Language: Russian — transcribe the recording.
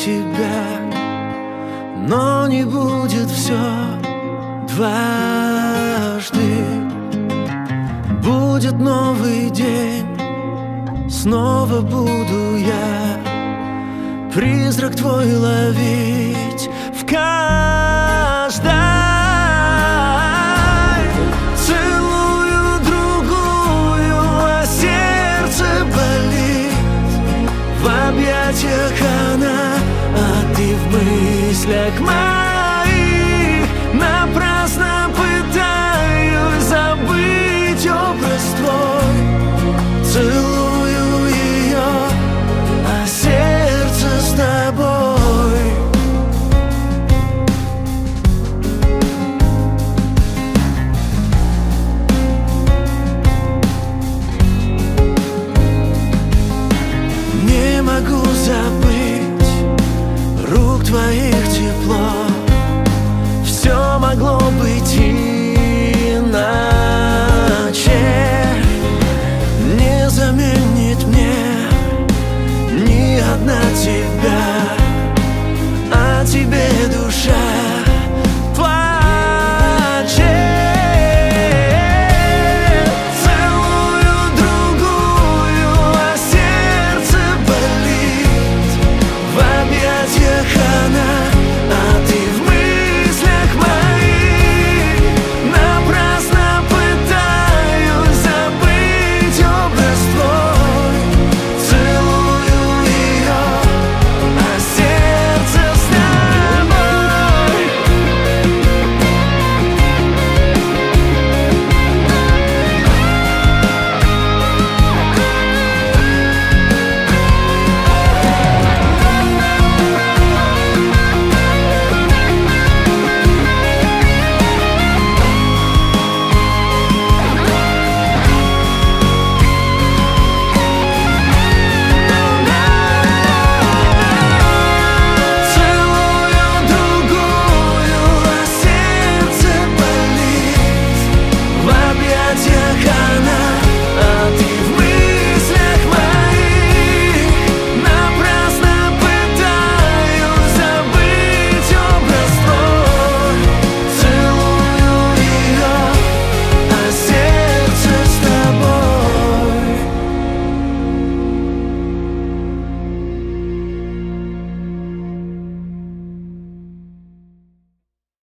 тебя, но не будет все дважды. Будет новый день, снова буду я призрак твой ловить в каждой. Целую другую, а сердце болит. В объятиях она, а ты в мыслях моих. Напрасно